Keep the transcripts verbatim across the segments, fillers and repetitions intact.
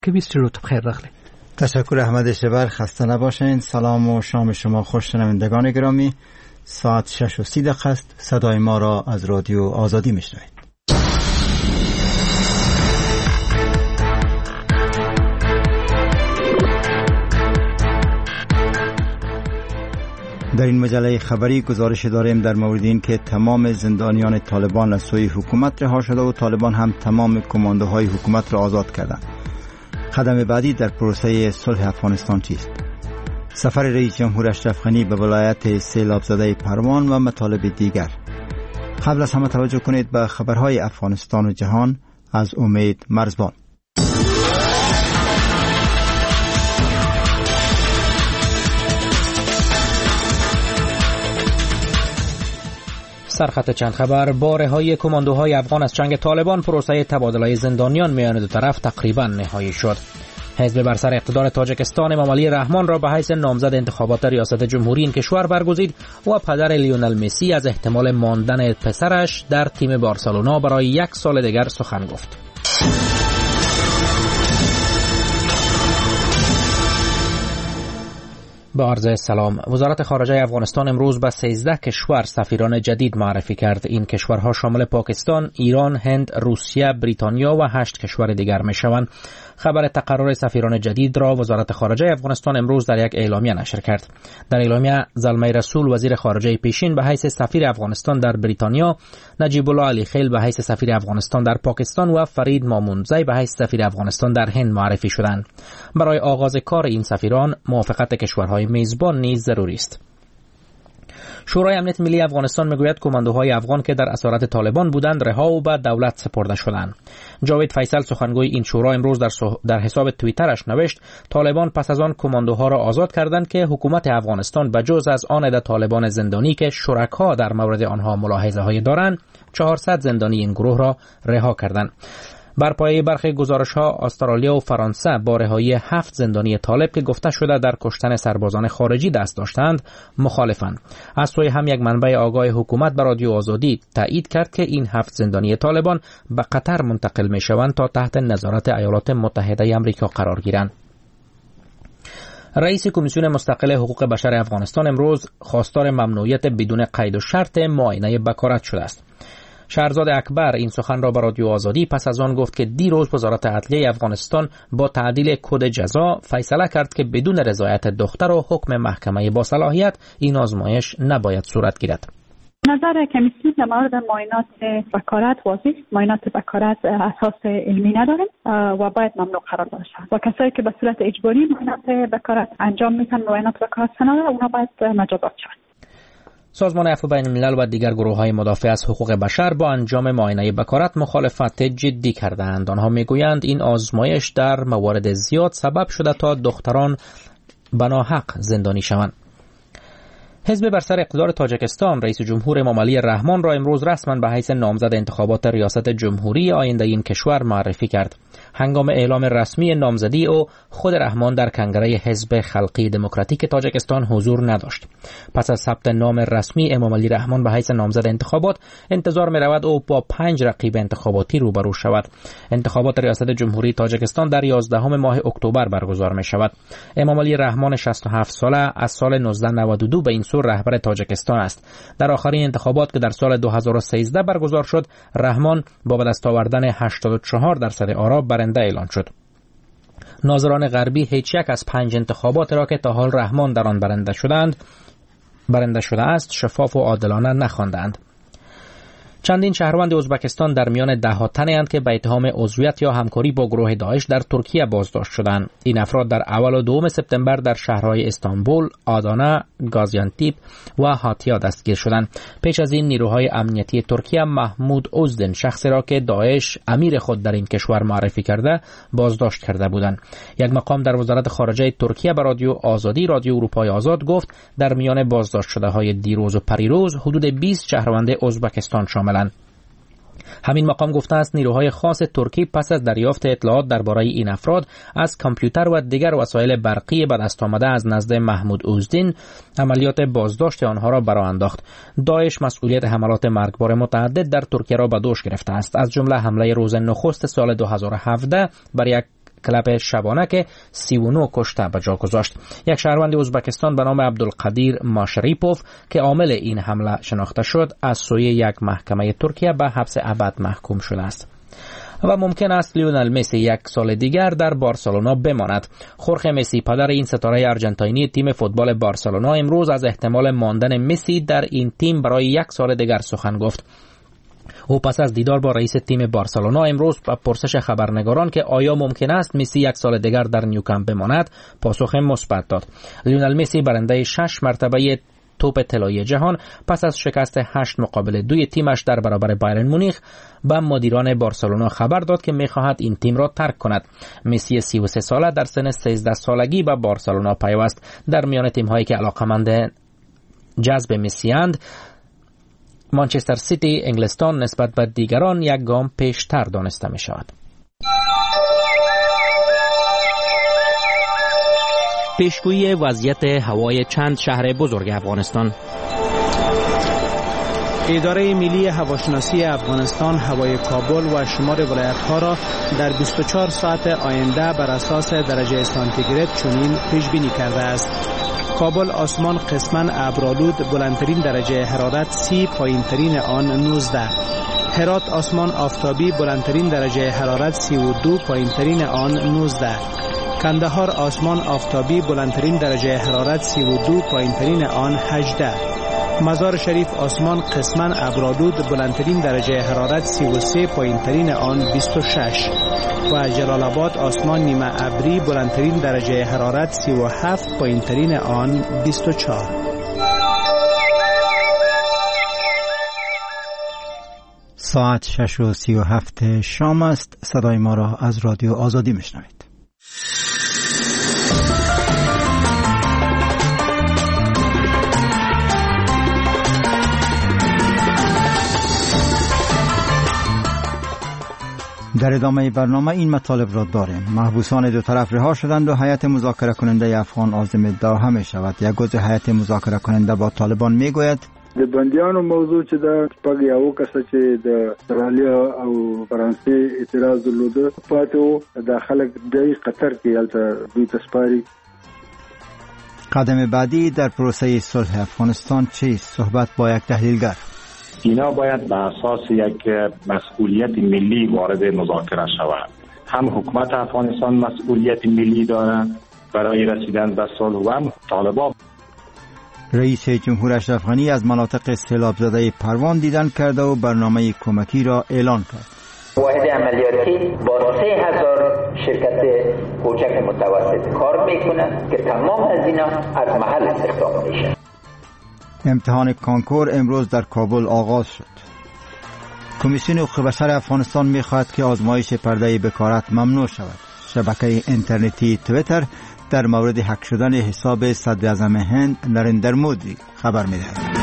که بیست روز بخیر رخلی. تشکر احمد شبر، خسته نباشین. سلام و شام شما خوش شنوندگان گرامی. ساعت شش و سی دقیقه است. صدای ما را از رادیو آزادی میشنوید. در این مجله خبری گزارش داریم در مورد این که تمام زندانیان طالبان از سوی حکومت رها شده و طالبان هم تمام کماندوهای حکومت را آزاد کردند. قدم بعدی در پروسه صلح افغانستان چیست؟ سفر رئیس جمهور اشرف غنی به ولایت سیلاب زده پروان و مطالب دیگر. قبل از همه توجه کنید به خبرهای افغانستان و جهان از امید مرزبان. سرخط چند خبر. با رهایی کماندوهای افغان از چنگ طالبان، پروسه تبادله زندانیان میان دو طرف تقریبا نهایی شد. حزب بر سر اقتدار تاجیکستان امام علی رحمان را به حیث نامزد انتخابات ریاست جمهوری این کشور برگزید و پدر لیونل مسی از احتمال ماندن پسرش در تیم بارسلونا برای یک سال دیگر سخن گفت. با عرض سلام. وزارت خارجه افغانستان امروز به سیزده کشور سفیران جدید معرفی کرد. این کشورها شامل پاکستان، ایران، هند، روسیه، بریتانیا و هشت کشور دیگر می شوند. خبر تقرر سفیران جدید را وزارت خارجه افغانستان امروز در یک اعلامیه نشر کرد. در اعلامیه زلمه رسول وزیر خارجه پیشین به حیث سفیر افغانستان در بریتانیا، نجیب الله علی خیل به حیث سفیر افغانستان در پاکستان و فرید مامونزی به حیث سفیر افغانستان در هند معرفی شدند. برای آغاز کار این سفیران موافقت کشورهای میزبان نیز ضروری است. شورای امنیت ملی افغانستان میگوید کماندوهای افغان که در اسارت طالبان بودند رها و به دولت سپرده شدند. جاوید فیصل سخنگوی این شورا امروز در, سخ... در حساب توییترش نوشت طالبان پس از آن کماندوها را آزاد کردند که حکومت افغانستان به جز از آن عده طالبان زندانی که شرکا در مورد آنها ملاحظه های دارند چهارصد زندانی این گروه را رها کردند. بر پایه برخی گزارش‌ها استرالیا و فرانسه با رهایی هفت زندانی طالب که گفته شده در کشتن سربازان خارجی دست داشتند مخالفند. از سوی هم یک منبع آگاه حکومت به رادیو آزادی تایید کرد که این هفت زندانی طالبان به قطر منتقل می‌شوند تا تحت نظارت ایالات متحده آمریکا قرار گیرند. رئیس کمیسیون مستقل حقوق بشر افغانستان امروز خواستار ممنوعیت بدون قید و شرط معاینه بکارت شده است. شهرزاد اکبر این سخن را به رادیو آزادی پس از آن گفت که دیروز وزارت عدلیه افغانستان با تعدیل کد جزا فیصله کرد که بدون رضایت دختر و حکم محکمه با صلاحیت این آزمایش نباید صورت گیرد. نظر کمیسیون در مورد معاینات بکارت واضح است. معاینات بکارت اساس علمی ندارند و باید ممنوع قرار باشند و کسایی که به صورت اجباری معاینات بکارت انجام میدن معاینات بکارت ندارند اونا باید مجازات شوند. سازمان عفو بین الملل و دیگر گروه‌های مدافع از حقوق بشر با انجام معاینه بکارت مخالفت جدی کردند. آنها میگویند این آزمایش در موارد زیاد سبب شده تا دختران بناحق زندانی شوند. حزب بر سر اقتدار تاجیکستان رئیس جمهور امام علی رحمان را امروز رسما به حیث نامزد انتخابات ریاست جمهوری آینده این کشور معرفی کرد. هنگام اعلام رسمی نامزدی او خود رحمان در کنگره حزب خلقی دموکراتیک تاجیکستان حضور نداشت. پس از ثبت نام رسمی امام علی رحمان به حیث نامزد انتخابات انتظار می رود او با پنج رقیب انتخاباتی روبرو شود. انتخابات ریاست جمهوری تاجیکستان در یازدهم ماه اکتبر برگزار می شود. امام علی رحمان شصت و هفت ساله از سال نوزده نود و دو به این سو رهبر تاجیکستان است. در آخرین انتخابات که در سال دو هزار و سیزده برگزار شد، رحمان با به دست آوردن هشتاد و چهار درصد آرا برنده اعلان شد. ناظران غربی هیچ یک از پنج انتخابات را که تا حال رحمان در آن برنده شدند برنده شده است شفاف و عادلانه نخواندند. چندین شهروند ازبکستان در میان ده ها تنی اند که به اتهام عضویت یا همکاری با گروه داعش در ترکیه بازداشت شدند. این افراد در اول و دوم سپتامبر در شهرهای استانبول، آدانه، گازیانتیپ و هاتیا دستگیر شدند. پیش از این نیروهای امنیتی ترکیه محمود اوزدن شخصی را که داعش امیر خود در این کشور معرفی کرده بازداشت کرده بودند. یک مقام در وزارت خارجه ترکیه به رادیو آزادی رادیو اروپای آزاد گفت در میان بازداشت شده های دیروز و پریروز حدود بیست شهروند ازبکستان شاملند. همین مقام گفته است نیروهای خاص ترکی پس از دریافت اطلاعات درباره این افراد از کامپیوتر و دیگر وسایل برقی به دست آمده از نزد محمود اوزدین عملیات بازداشت آنها را برآ انداخت. داعش مسئولیت حملات مرگبار متعدد در ترکیه را به دوش گرفته است، از جمله حمله روز نخست سال دو هزار و هفده بر یک کلب شبانه که سی و نه کشته به جا گذاشت. یک شهروند ازبکستان به نام عبدالقدیر ماشریپوف که عامل این حمله شناخته شد از سوی یک محکمه ترکیه به حبس ابد محکوم شده است. و ممکن است لیونل مسی یک سال دیگر در بارسلونا بماند. خورخه مسی پدر این ستاره ارجنتینی تیم فوتبال بارسلونا امروز از احتمال ماندن مسی در این تیم برای یک سال دیگر سخن گفت. او پس از دیدار با رئیس تیم بارسلونا امروز به پرسش خبرنگاران که آیا ممکن است مسی یک سال دیگر در نیوکمپ بماند پاسخ مثبت داد. لیونل مسی برنده شش مرتبه توپ طلایی جهان پس از شکست هشت مقابل دوی تیمش در برابر بایرن مونیخ به مدیران بارسلونا خبر داد که می‌خواهد این تیم را ترک کند. مسی سی و سه ساله در سن سیزده سالگی به بارسلونا پیوست. در میان تیم‌هایی که علاقه‌مند جذب مسی اند مانچستر سیتی، انگلستان نسبت به دیگران یک گام پیشتر دانسته می‌شود. پیشگویی وضعیت هوای چند شهر بزرگ افغانستان. اداره ملی هواشناسی افغانستان هوای کابل و شمار ولایت‌ها را در بیست و چهار ساعت آینده بر اساس درجه سانتیگراد چنین پیش بینی کرده است. کابل آسمان قسماً ابرآلود، بلندترین درجه حرارت سی، پایینترین آن نوزده. هرات آسمان آفتابی، بلندترین درجه حرارت سی و دو، پایینترین آن نوزده. کندهار آسمان آفتابی، بلندترین درجه حرارت سی و دو، پایینترین آن هجده. مزار شریف آسمان قسماً ابرآلود، بلندترین درجه حرارت سی و سه، پایینترین آن بیست و شش. و جلال آباد آسمان نیمه ابری، بلندترین درجه حرارت سی و هفت، پایینترین آن بیست و چهار. ساعت شش و سی و هفت شام است. صدای ما را از رادیو آزادی میشنوید. در ادامه برنامه این مطالب را داریم. محبوسان دو طرف رها شدند و هیئت مذاکره کننده افغان عازم دوحه می شود. یک عضو هیئت مذاکره کننده با طالبان می گوید د بندیانو موضوع چې د پګ یو کس چې د استرالیا او فرانسې اعتراض درلوده پاتو د خلک د قطر کې الته دوی تسپاري. قدم بعدی در پروسه صلح افغانستان چیست؟ صحبت با یک تحلیلگر. اینا باید به اساس یک مسئولیت ملی وارد مذاکره شود. هم حکومت افغانستان مسئولیت ملی داره برای رسیدن به صلح و هم طالبان. رئیس جمهور اشرف غنی از مناطق سیلاب زده پروان دیدن کرده و برنامه کمکی را اعلان کرد. واحد عملیاتی با سه هزار شرکت کوچک متوسط کار میکنه که تمام از اینا از محل استخدام میشه. امتحان کانکور امروز در کابل آغاز شد. کمیسیون حقوق بشر افغانستان می‌خواهد که آزمایش پرده بکارت ممنوع شود. شبکه اینترنتی تویتر در مورد هک شدن حساب صدر اعظم هند نریندر مودی خبر می‌دهد.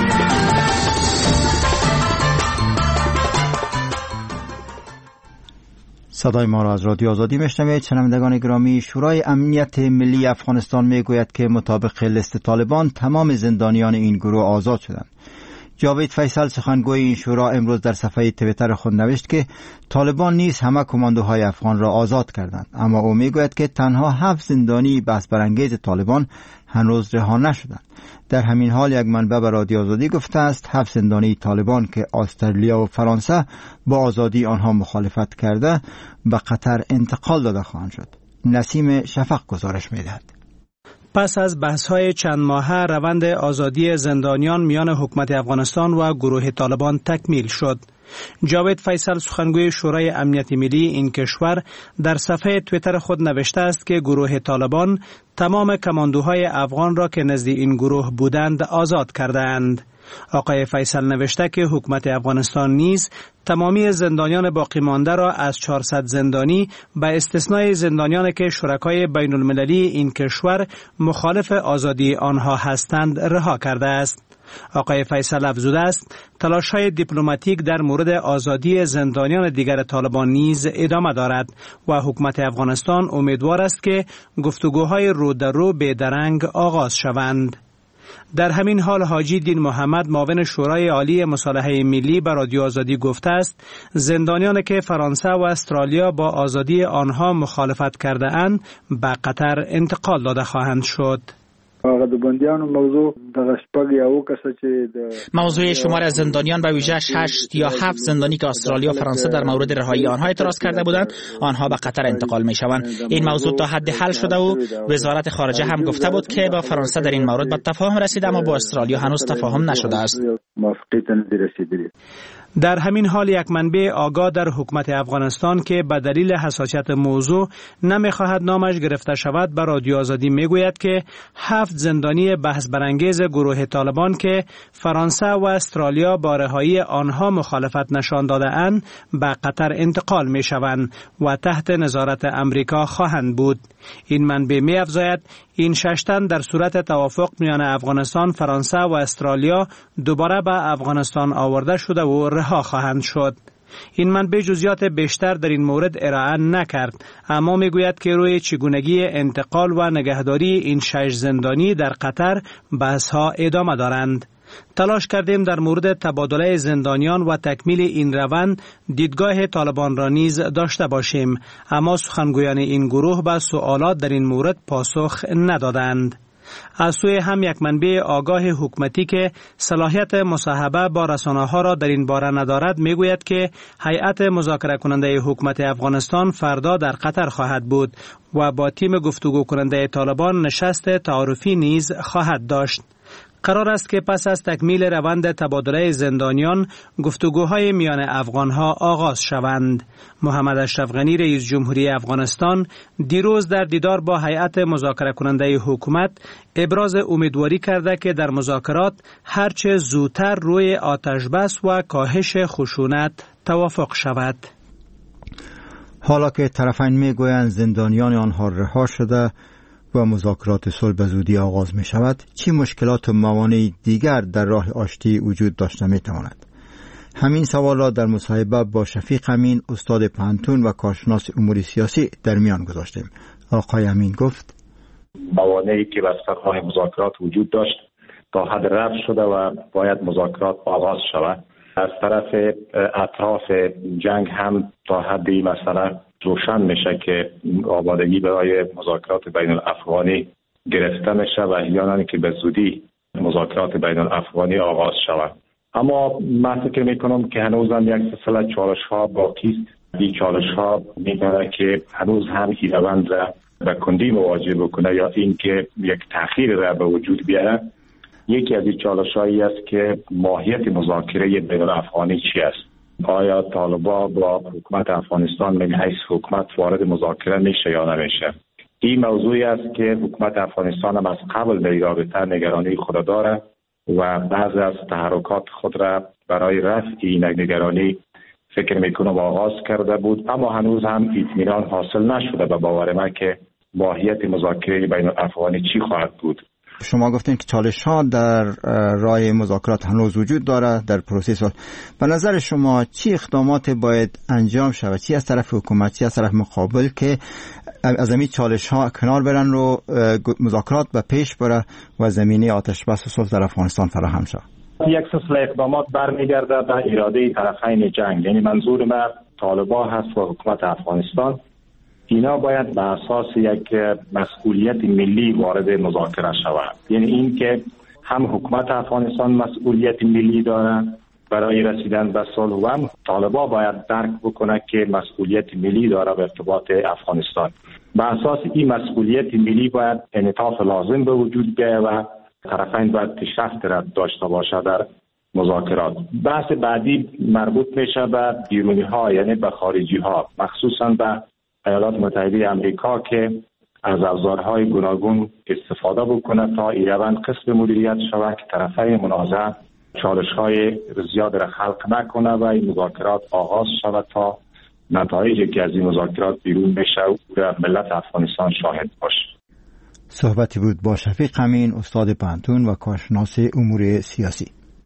صدای ما را از رادیو آزادی میشنوید. شنوندگان گرامی، شورای امنیت ملی افغانستان میگوید که مطابق لیست طالبان تمام زندانیان این گروه آزاد شدند. جاوید فیصل سخنگوی این شورا امروز در صفحه توییتر خود نوشت که طالبان نیز همه کماندوهای افغان را آزاد کردند، اما او میگوید که تنها هفت زندانی بحث برانگیز طالبان هنوز رها نشدند. در همین حال یک منبع به رادیو آزادی گفته است هفت زندانی طالبان که استرالیا و فرانسه با آزادی آنها مخالفت کرده به قطر انتقال داده خواهند شد. نسیم شفق گزارش می‌دهد. پس از بحث‌های چند ماهه روند آزادی زندانیان میان حکومت افغانستان و گروه طالبان تکمیل شد. جاوید فیصل سخنگوی شورای امنیت ملی این کشور در صفحه توییتر خود نوشته است که گروه طالبان تمام کماندوهای افغان را که نزد این گروه بودند آزاد کردند. آقای فیصل نوشته که حکومت افغانستان نیز تمامی زندانیان باقی مانده را از چهارصد زندانی به استثنای زندانیان که شرکای بین المللی این کشور مخالف آزادی آنها هستند رها کرده است. آقای فیصل افزوده است تلاش‌های دیپلماتیک در مورد آزادی زندانیان دیگر طالبان نیز ادامه دارد و حکومت افغانستان امیدوار است که گفتگوهای رو در رو به درنگ آغاز شوند. در همین حال حاجی دین محمد معاون شورای عالی مصالحه ملی به رادیو آزادی گفته است زندانیانی که فرانسه و استرالیا با آزادی آنها مخالفت کرده اند به قطر انتقال داده خواهند شد. موضوع موضوع شمار از زندانیان به ویژه شش یا هفت زندانی که استرالیا و فرانسه در مورد رهایی آنها اعتراض کرده بودند آنها به قطر انتقال می شوند. این موضوع تا حد حل شده و وزارت خارجه هم گفته بود که با فرانسه در این مورد به تفاهم رسیده اما با استرالیا هنوز تفاهم نشده است. در همین حال یک منبع آگاه در حکومت افغانستان که به دلیل حساسیت موضوع نمیخواهد نامش گرفته شود به رادیو آزادی میگوید که هفت زندانی بحث برانگیز گروه طالبان که فرانسه و استرالیا با رهایی آنها مخالفت نشان داده اند به قطر انتقال می شوند و تحت نظارت امریکا خواهند بود. این منبع می افزاید این شش تن در صورت توافق میان افغانستان، فرانسه و استرالیا دوباره به افغانستان آورده شده و رها خواهند شد. این منبع جزئیات بیشتر در این مورد ارائه نکرد، اما میگوید که روی چگونگی انتقال و نگهداری این شش زندانی در قطر بحث‌ها ادامه دارند. تلاش کردیم در مورد تبادله زندانیان و تکمیل این روند دیدگاه طالبان را نیز داشته باشیم، اما سخنگویان این گروه به سوالات در این مورد پاسخ ندادند. از سوی هم یک منبع آگاه حکومتی که صلاحیت مصاحبه با رسانه‌ها را در این باره ندارد میگوید که هیئت مذاکره کننده حکومت افغانستان فردا در قطر خواهد بود و با تیم گفتگو کننده طالبان نشست تعارفی نیز خواهد داشت. قرار است که پس از تکمیل روند تبادله زندانیان گفتگوهای میان افغانها آغاز شوند. محمد اشرف غنی رئیس جمهوری افغانستان دیروز در دیدار با هیئت مذاکره کننده حکومت ابراز امیدواری کرده که در مذاکرات هرچه زودتر روی آتش بس و کاهش خشونت توافق شود. حالا که طرفین میگویند زندانیان آنها رها شده و مذاکرات صلح به زودی آغاز می شود، چی مشکلات و موانع دیگر در راه آشتی وجود داشته می تواند؟ همین سوال را در مصاحبه با شفیق امین استاد پانتون و کارشناس امور سیاسی در میان گذاشتیم. آقای امین گفت موانعی که بر سر راه مذاکرات وجود داشت تا حد رفع شده و باید مذاکرات آغاز شود. از طرف اطراف جنگ هم تا حدی مثلا روشن میشه که آمادگی برای مذاکرات بین الافغانی گرفته میشه و احیانا که به زودی مذاکرات بین الافغانی آغاز شود. اما من فکر میکنم که هنوز هم یک سلسله چالش ها باقی است. این چالش ها میتونه که هنوز هم این روند را به کندی مواجه بکنه یا اینکه یک تأخیر را به وجود بیاره. یکی از این چالش هایی است که ماهیت مذاکره بین الافغانی چی است؟ آیا طالبان با حکومت افغانستان من حیث حکومت وارد مذاکره میشه یا نمیشه؟ این موضوعی است که حکومت افغانستان هم از قبل در رابطه نگرانی خود داره و بعضی از تحرکات خود را برای رفع این نگرانی فکر میکنم آغاز کرده بود، اما هنوز هم اطمینان حاصل نشده به باور من که ماهیت مذاکره بین الافغانی چی خواهد بود. شما گفتین که چالش ها در راه مذاکرات هنوز وجود داره در پروسه. به نظر شما چی اقدامات باید انجام شود، چی از طرف حکومت، چی از طرف مقابل که از این چالش ها کنار برن و مذاکرات به پیش بره و زمینه آتش بس و صلح در افغانستان فراهم شود؟ یک سلسله اقدامات برمیگرده به اراده طرفین جنگ، یعنی منظور من طالبان هست و حکومت افغانستان. اینا باید به اساس یک مسئولیت ملی وارد مذاکره شود، یعنی این که هم حکومت افغانستان مسئولیت ملی داره برای رسیدن به صلح و هم طالبان باید درک بکنه که مسئولیت ملی داره به ارتباط افغانستان. به اساس این مسئولیت ملی باید انعطاف لازم به وجود بیاید و طرفین باید پیشرفت را داشته باشه در مذاکرات. بحث بعدی مربوط میشه به بیرونی ها، یعنی به خارجی ها، مخصوصا به ایالات متحده آمریکا که از ابزارهای گوناگون استفاده بکنه تا این روند قسم مدیریت شود که طرفین منازعه چالش‌های زیاد را خلق نکنه و این مذاکرات آغاز شود تا نتایجی که از این مذاکرات بیرون بشه و ملت افغانستان شاهد باشه. صحبتی بود با شفیق امین استاد پانتون و کارشناس امور سیاسی.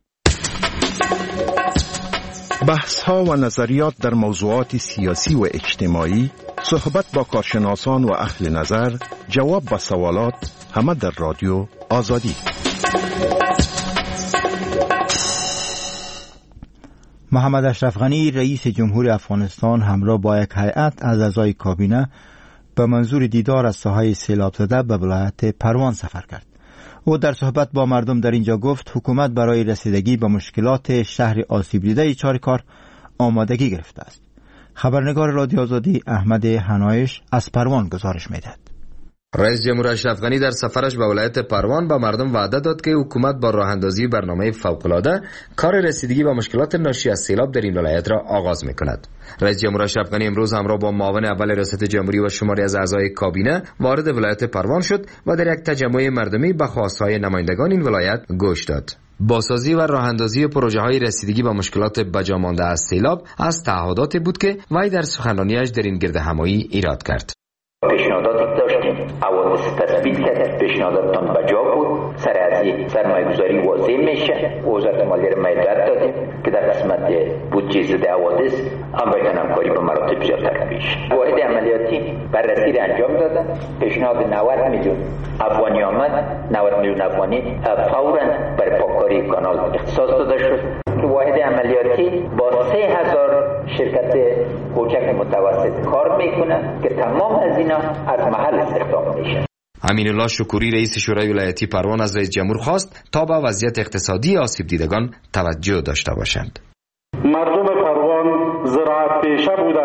بحث‌ها و نظریات در موضوعات سیاسی و اجتماعی، صحبت با کارشناسان و اهل نظر، جواب به سوالات، همه در رادیو آزادی. محمد اشرف غنی رئیس جمهور افغانستان همراه با یک هیئت از اعضای کابینه به منظور دیدار از ساحه سیلاب زده به ولایت پروان سفر کرد. او در صحبت با مردم در اینجا گفت حکومت برای رسیدگی به مشکلات شهر آسیب دیده چاریکار آمادگی گرفته است. خبرنگار رادیو آزادی احمد حنایش از پروان گزارش می‌دهد. رئیس جمهور اشرف غنی در سفرش به ولایت پروان به مردم وعده داد که حکومت با راه اندازی برنامه فوق‌العاده کار رسیدگی به مشکلات ناشی از سیلاب در این ولایت را آغاز می‌کند. رئیس جمهور اشرف غنی امروز همراه با معاون اول ریاست جمهوری و شماری از اعضای کابینه وارد ولایت پروان شد و در یک تجمع مردمی به خواست‌های نمایندگان این ولایت گوش داد. بازسازی و راه اندازی پروژه‌های رسیدگی به مشکلات بجا مانده از سیلاب از تعهداتی بود که وی در سخنرانیش در این گردهمایی ایراد کرد. پیشنهاداتی داشتیم، حوادث تثبیت کردیم، پیشنهاداتتان بجا بود، سر از این سرمایه گذاری واضح میشه. وزارت مالیه را مدد دادیم که در قسمت بودجه ضد حوادث هم باید همکاری به مراتب زیادتر پیش. واحد عملیاتی بررسی را انجام دادن، پیشنهاد نود میلیون افغانی آمد، نود میلیون افغانی فوراً برای پاککاری کانال اختصاص داده شد. واحد عملیاتی با سه هزار شرکت کوچک متوسط کار میکنه که تمام از اینا از محل استخدام میشه. امین الله شکوری رئیس شورای ولایتی پروان از رئیس جمهور خواست تا به وضعیت اقتصادی آسیب دیدگان توجه داشته باشند. مردم پروان زراعت پیشه بوده،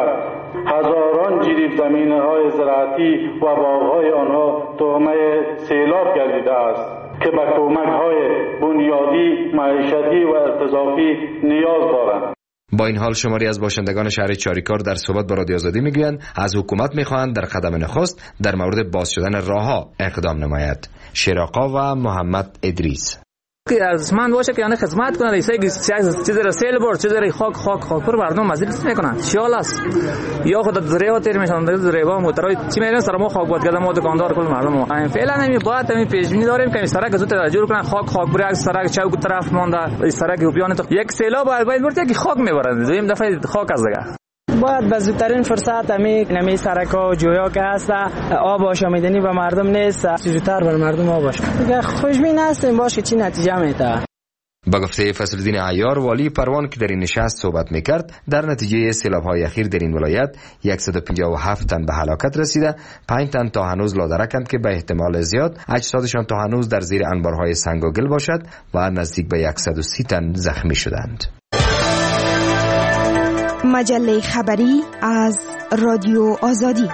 هزاران جریب زمینه‌های زراعتی و باغ‌های آنها تهمه سیلاب گردیده است که به کمک‌های بنیادی، معیشتی و ارتزاقی نیاز دارند. با این حال شماری از باشندگان شهر چاریکار در صحبت با رادیو آزادی میگویند از حکومت میخواهند در قدم نخست در مورد باز شدن راهها اقدام نماید. شیراقا و محمد ادریس که ارزشمند باشه که یعنی خدمت کنه، رئیسای چیز را سیل برد، چیز را خاک خاک خاک پر مردم مزید میکنن. شیال است یا خود دریوا تیر میشن، دریوا موترای چی میرن سر ما خاک بود کردن، ما دکاندار کل مردم. این فعلا نمی باید همین پیش بینی داریم که سرک زود جور کنن، خاک خاک بره، سرک چوک طرف مونده، سرک بیان تو یک سیلاب باید برد که خاک میبرن، دویم دفعه خاک از دیگه باید به زودترین فرصت همی نمی سرکا و جویا که هست آب آشامیدنی به مردم نیست، زودتر بر مردم آب باشه. دیگه خوشبین هستیم باشه چی نتیجه میده. با گفته فضل‌الدین عیار والی پروان که در این نشست صحبت میکرد، در نتیجه سیلاب‌های اخیر در این ولایت صد و پنجاه و هفت تن به هلاکت رسیده، پنج تن تا هنوز لادرکند که به احتمال زیاد اجسادشان تا هنوز در زیر انبارهای سنگ و گل باشد و نزدیک به صد و سی تن زخمی شدند. مجله خبری از رادیو آزادی.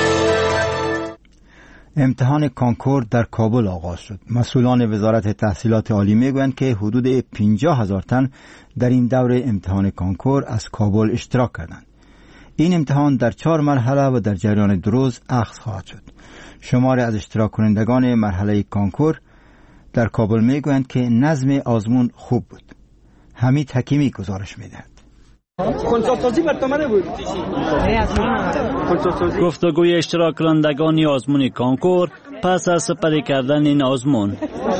امتحان کانکور در کابل آغاز شد. مسئولان وزارت تحصیلات عالی میگویند که حدود پنجاه هزار تن در این دوره امتحان کانکور از کابل اشتراک کردند. این امتحان در چهار مرحله و در جریان دو روز اخذ خواهد شد. شمار از اشتراک کنندگان مرحله کانکور در کابل میگویند که نظم آزمون خوب بود. حمید حکیمی گزارش میدهد. گفتگوی اشتراک کنندگان آزمون کانکور پس از سپری کردن این آزمون.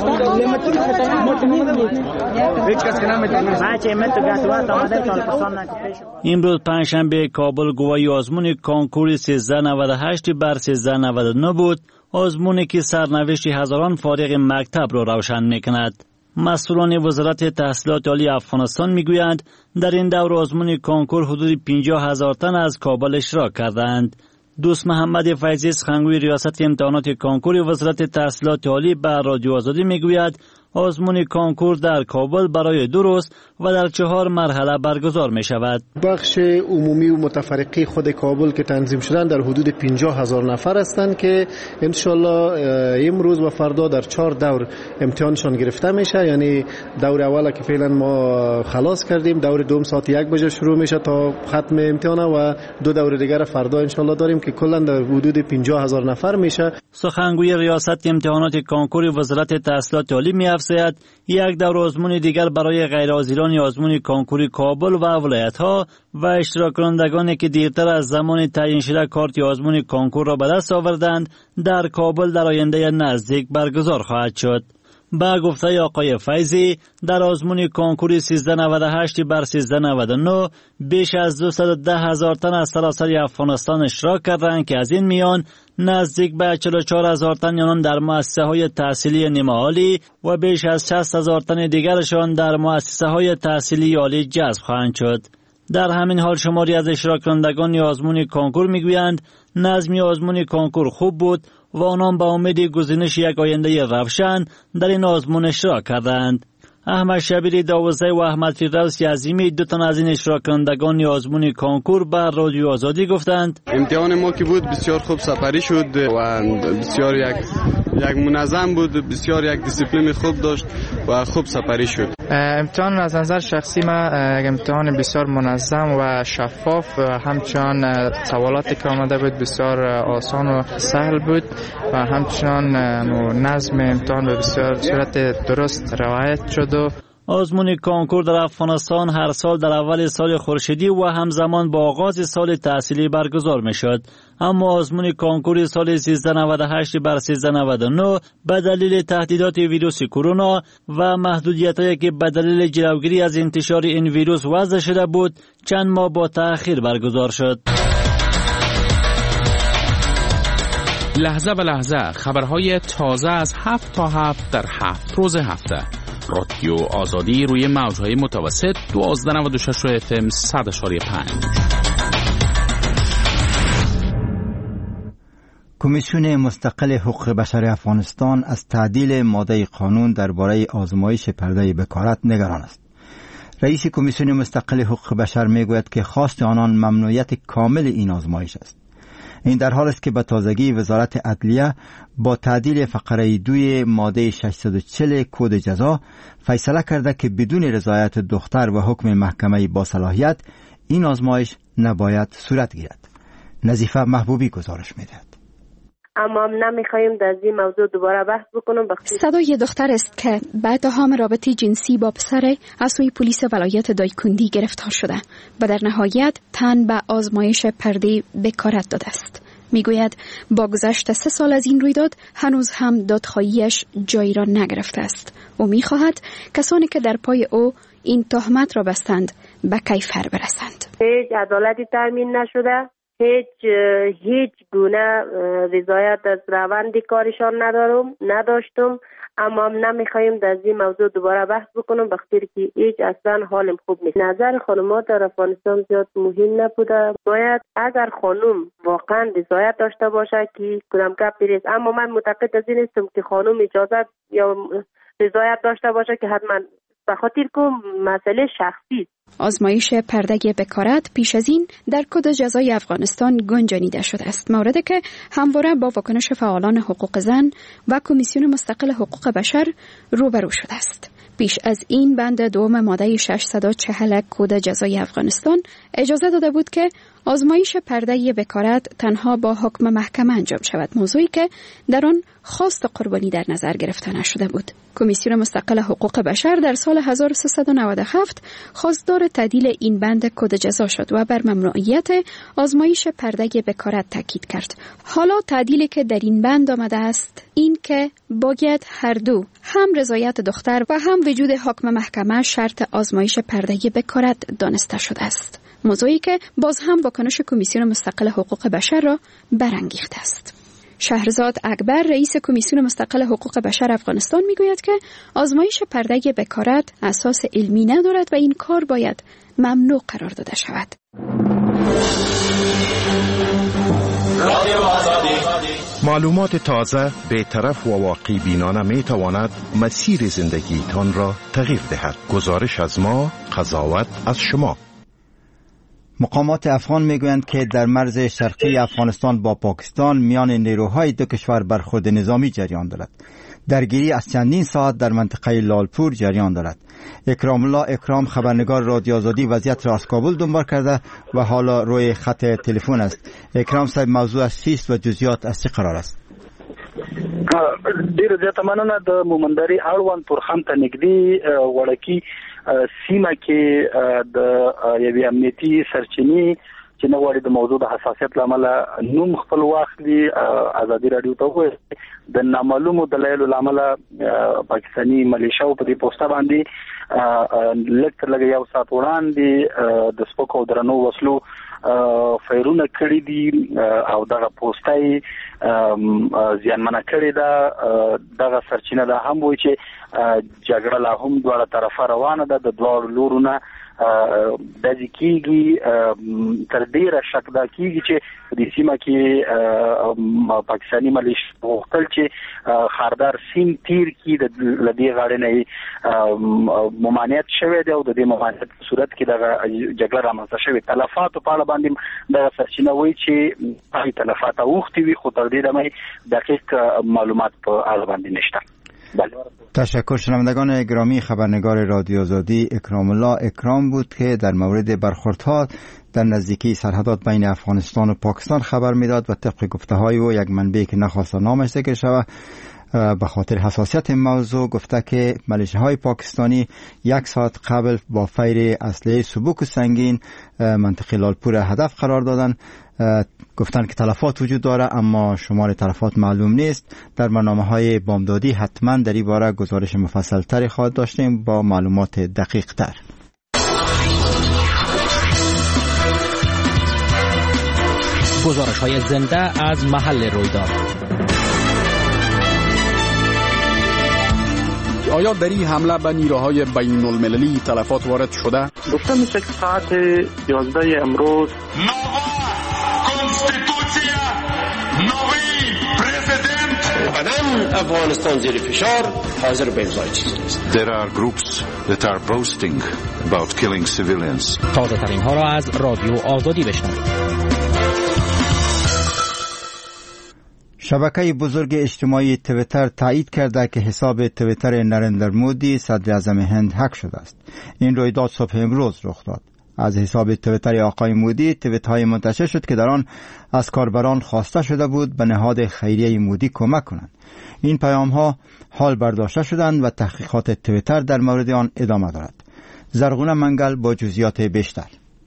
امروز پنجشنبه کابل گواهی آزمون کانکور سیزده نود و هشت بر سیزده نود و نه بود، آزمونی که سرنوشت هزاران فارغ مکتب را روشن میکند. مسئولان وزارت تحصیلات عالی افغانستان میگویند در این دور آزمون کانکور حدود پنجاه هزار تن از کابل اشتراک کردند. دوست محمد فیضی سخنگوی ریاست امتحانات کانکور وزارت تحصیلات عالی به رادیو آزادی میگوید آزمون کانکور در کابل برای دو روز و در چهار مرحله برگزار می شود. بخش عمومی و متفرقی خود کابل که تنظیم شدن در حدود پنجاه هزار نفر هستند که انشالله امروز و فردا در چهار دور امتحانشان گرفته میشه. یعنی دور اول که فعلا ما خلاص کردیم، دور دوم ساعت یک بجه شروع میشه تا ختم امتحان و دو دور دیگر فردا انشالله داریم که کلا در حدود پنجاه هزار نفر میشه. سخنگوی ریاست امتحانات کانکور وزارت تحصیلات عالی می افزاید یک دور آزمون دیگر برای غیرحاضران آزمون کانکور کابل و ولایت‌ها و اشتراک کنندگانی که دیرتر از زمان تعیین شده کارت آزمون کانکور را به دست آوردند در کابل در آینده نزدیک برگزار خواهد شد. با گفته آقای فیضی در آزمون کنکور سیزده نود و هشت بر سیزده نود و نه بیش از دویست و ده هزار تن از سراسر افغانستان اشتراک کردند که از این میان نزدیک به چهل و چهار هزار تن یانان در مؤسسه های تحصیلی نیمه عالی و بیش از شصت هزار تن دیگرشان در مؤسسه های تحصیلی عالی جذب خواهند شد. در همین حال شماری از اشتراک کنندگان آزمون کنکور میگویند نظم آزمون کنکور خوب بود و آنان با امید گزینش یک آینده روشن در این آزمون اشتراک کردند. احمد شبیری داوزی و احمد فردوسی عظیمی دو تن از این اشتراک کنندگان آزمون کنکور بر رادیو آزادی گفتند امتحان ما که بود بسیار خوب سپری شد و بسیار یک یک منظم بود، بسیار یک دیسیپلین خوب داشت و خوب سپری شد. امتحان از نظر شخصی ما امتحان بسیار منظم و شفاف، همچنان سوالاتی که آمده بود بسیار آسان و سهل بود و همچنان نظم امتحان به بسیار صورت درست روایت شد. آزمون کنکور در افغانستان هر سال در اول سال خورشیدی و همزمان با آغاز سال تحصیلی برگزار می شد. اما آزمون کنکور سال سیزده نود و هشت بر سیزده نود و نه به دلیل تهدیدات ویروس کرونا و محدودیت‌هایی که به دلیل جلوگیری از انتشار این ویروس وضع شده بود چند ماه با تأخیر برگزار شد. لحظه به لحظه خبرهای تازه از هفت تا هفت در هفت روز هفته. رادیو آزادی روی موجهای متوسط دوازده نود و شش و اف ام صد اشاری پنج. کمیسیون مستقل حقوق بشر افغانستان از تعدیل ماده قانون درباره آزمایش پرده بکارت نگران است. رئیس کمیسیون مستقل حقوق بشر میگوید که خواست آنان ممنوعیت کامل این آزمایش است. این در حال است که به تازگی وزارت عدلیه با تعدیل فقره دوی ماده ششصد و چهل کد جزا فیصله کرده که بدون رضایت دختر و حکم محکمه با صلاحیت این آزمایش نباید صورت گیرد. نظیفه محبوبی گزارش می‌دهد. اما نمیخوایم در این موضوع دوباره بحث بکنم. صدای دختر است که به اتهام رابطه جنسی با پسر از سوی پلیس ولایت دایکندی گرفتار شده و در نهایت تن به آزمایش پرده بکارت داده است. میگوید با گذشت سه سال از این رویداد هنوز هم دادخواهیش جایی را نگرفته است. او میخواهد کسانی که در پای او این تهمت را بستند به کیفر برسند. هیچ عدالتی تامین نشده، هیچ هیچ گونه رضایت از روند کارشان ندارم نداشتم، اما نمیخوایم در این موضوع دوباره بحث بکنم بخاطر که هیچ اصلا حالم خوب نیست. نظر خانم‌ها در افغانستان زیاد مهم نبوده. باید اگر خانم واقعا رضایت داشته باشه که کدام گپی نیست، اما من معتقد از این هستم که خانم اجازه یا رضایت داشته باشه که حتما بخاطر که مسئله شخصی است. آزمایش پرده بکارت پیش از این در کد جزای افغانستان گنجانیده شده است، موردی که همواره با واکنش فعالان حقوق زن و کمیسیون مستقل حقوق بشر روبرو شده است. پیش از این بند دوم ماده ششصد و چهل کد جزای افغانستان اجازه داده بود که آزمایش پرده بکارت تنها با حکم محکمه انجام شود، موضوعی که در آن خواست قربانی در نظر گرفته نشده بود. کمیسیون مستقل حقوق بشر در سال هزار و سیصد و نود و هفت خواستار تعدیل این بند کد جزا شد و بر ممنوعیت آزمایش پرده بکارت تاکید کرد. حالا تعدیلی که در این بند آمده است این که باید هر دو، هم رضایت دختر و هم وجود حکم محکمه شرط آزمایش پرده بکارت دانسته شده است، موضوعی که باز هم واکنش کمیسیون مستقل حقوق بشر را برانگیخته است. شهرزاد اکبر رئیس کمیسیون مستقل حقوق بشر افغانستان میگوید که آزمایش پرده بکارت اساس علمی ندارد و این کار باید ممنوع قرار داده شود. معلومات تازه، بی‌طرف و واقعی بینانه می تواند مسیر زندگیتان را تغییر دهد. گزارش از ما، قضاوت از شما. مقامات افغان میگویند که در مرز شرقی افغانستان با پاکستان میان نیروهای دو کشور برخورد نظامی جریان دارد. درگیری از چندین ساعت در منطقه لالپور جریان دارد. اکرام الله اکرام خبرنگار رادیو آزادی وضعیت را از کابل دنبال کرده و حالا روی خط تلفن است. اکرام صاحب، موضوع از چیست و جزئیات از چه قرار است؟ ډیره زیاته مننه. د مومندري اړوند تورخم ته نږدې وړکي سیمه کې د یوې امنیتي سرچینې چې نه غواړي د موضوع د حساسیت لامل نوم خپل واخلي. ازادي رادیو ته وایي د نامعلومو دلایلو لامل پاکستاني ملیشیاو په دې پوسټه باندې لکه لګ یو سات وړاندې د سپکو درنو وسلو فیرونه کړی دي او دغه پوسټای زیانمنه کړی ده. دغه سرچینه ده هم وایي چې جګړه لا هم دواړه طرفه روانه ده، د دواړو لورونه د ځکیږي تر ډیره شک دا کیږي چې د سیمه کې پاکستاني ملیشیا وختل چې خاردار سیم تیر کی د لدی غاړې نه ممانعت شوه دی او د دې ممانعت په صورت کې د جګړه رامنځته شوه. تلفات په اړه باندې د سرچینه وایي چې هغه تلفات اوختي وي، خو تر دې دمه دقیق معلومات په اړه باندې نشته. تشکر. شنوندگان گرامی، خبرنگار رادیو آزادی اکرام الله اکرام بود که در مورد برخوردها در نزدیکی سرحدات بین افغانستان و پاکستان خبر میداد و طبق گفته‌های او یک منبع که نخواست نامش ذکر شود به خاطر حساسیت موضوع گفته که ملیشیاهای پاکستانی یک ساعت قبل با فیر اسلحه سبک و سنگین منطقه لالپور هدف قرار دادن. گفتن که تلفات وجود داره اما شمار تلفات معلوم نیست. در برنامه‌های بامدادی حتما در این باره گزارش مفصل تری خواهد داشتیم با معلومات دقیق تر. گزارش های زنده از محل رویداد. آیا در این حمله به نیروهای بین المللی تلفات وارد شده؟ گفته میشه که ساعت یازده امروز کنستیتوسیا نوی پرزیدنت قدم افغانستان زیر فشار حاضر به امضای چیزی نیست. There are groups that are boasting about killing civilians. تازه ترین ها را از رادیو آزادی بشنوید. شبکه بزرگ اجتماعی تویتر تایید کرده که حساب تویتر نریندر مودی صدر اعظم هند هک شده است. این رویداد صبح امروز رخ داد. از حساب تویتر آقای مودی توییت‌های منتشر شد که در آن از کاربران خواسته شده بود به نهاد خیریه مودی کمک کنند. این پیام‌ها حال برداشته شدند و تحقیقات تویتر در مورد آن ادامه دارد. زرغونه منگل با جزئیات بیشتر.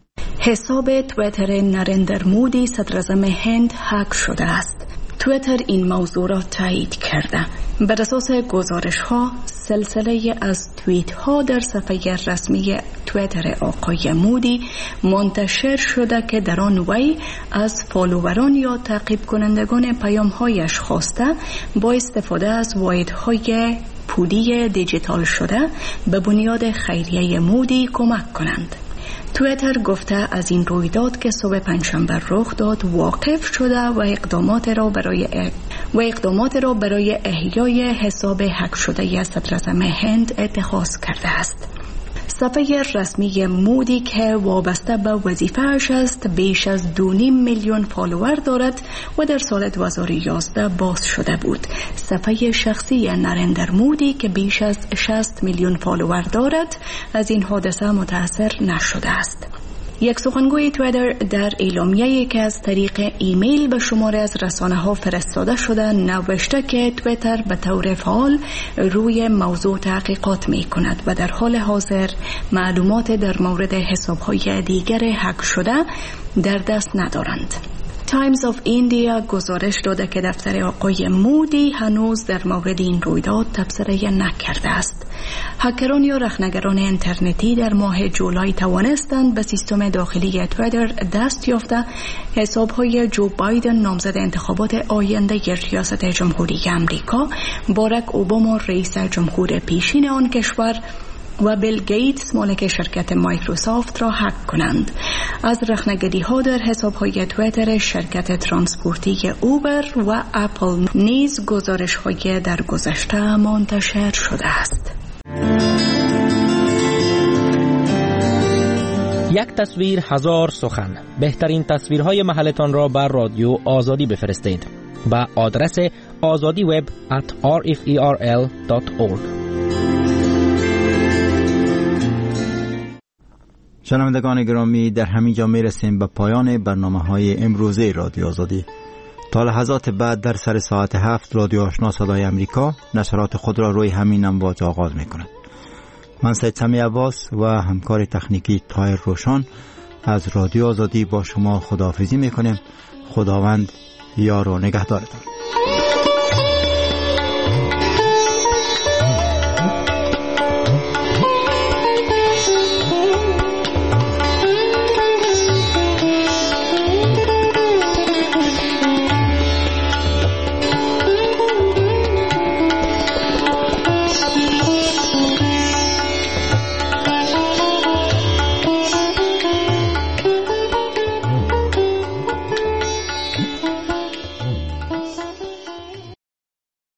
حساب تویتر نریندر مودی صدر اعظم هند هک شده است. تویتر این موضوع را تایید کرده. بر اساس گزارش ها سلسله از توییت ها در صفحه رسمی تویتر آقای مودی منتشر شده که در آن وی از فالووران یا تعقیب کنندگان پیام هایش خواسته با استفاده از واحدهای پولی دیجیتال شده به بنیاد خیریه مودی کمک کنند. تویتر گفته از این رویداد که صبح پنجشنبه رخ داد واقف شده و اقدامات را برای و اقدامات را برای احیای حساب هک شده صدر اعظم هند اتخاذ کرده است. صفحه رسمی مودی که وابسته به وظیفه‌اش است بیش از دو نیم میلیون فالوور دارد و در سال دو هزار و یازده باز شده بود. صفحه شخصی نریندر مودی که بیش از شصت میلیون فالوور دارد از این حادثه متاثر نشده است. یک سخنگوی تویتر در اعلامیه‌ای که از طریق ایمیل به شماره از رسانه‌ها فرستاده شده نوشته که تویتر به طور فعال روی موضوع تحقیقات می‌کند و در حال حاضر معلومات در مورد حساب‌های دیگر هک شده در دست ندارند. تایمز آف ایندیا گزارش داده که دفتر آقای مودی هنوز در مورد این رویداد تبصره نکرده است. هکران یا رخنگران اینترنتی در ماه جولای توانستند به سیستم داخلی تویتر دست یافته حساب‌های جو بایدن نامزد انتخابات آینده ریاست جمهوری آمریکا، باراک اوباما رئیس جمهور پیشین آن کشور و بیل گیتس مالک شرکت مایکروسافت را هک کنند. از رخنگری ها در حساب های تویتر شرکت ترانسپورتی اوبر و اپل نیز گزارش های در گذشته منتشر شده است. یک تصویر هزار سخن. بهترین تصویرهای محلتان را بر رادیو آزادی بفرستید با آدرس آزادی وب ات آر اف ای آر ال دات اورگ. شنوندگان گرامی، در همین جا میرسیم به پایان برنامه‌های امروزه رادیو آزادی. تا لحظات بعد در سر ساعت هفت رادیو آشنا صدای امریکا نشرات خود را روی همین امواج آغاز می‌کند. من سید سمی عباس و همکار تکنیکی طاهر روشن از رادیو آزادی با شما خداحافظی میکنیم. خداوند یار و نگهدارتان.